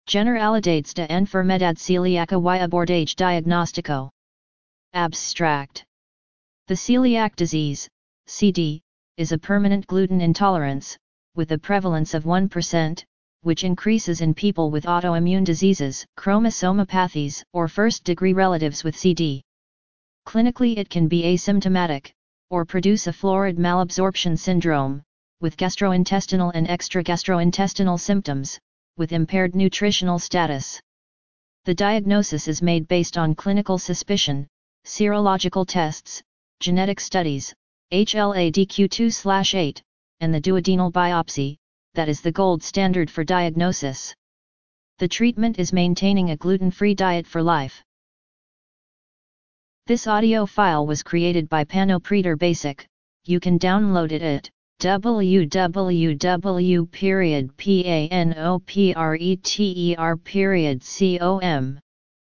Generalidades de enfermedad celíaca y abordaje diagnóstico. Abstract. The celiac disease, CD, is a permanent gluten intolerance, with a prevalence of 1%, which increases in people with autoimmune diseases, chromosomopathies, or first-degree relatives with CD. Clinically it can be asymptomatic, or produce a florid malabsorption syndrome, with gastrointestinal and extragastrointestinal symptoms, with impaired nutritional status. The diagnosis is made based on clinical suspicion, serological tests, genetic studies, HLA-DQ2/8, and the duodenal biopsy, that is the gold standard for diagnosis. The treatment is maintaining a gluten-free diet for life. This audio file was created by Panopreter Basic. You can download it at www.panopreter.com.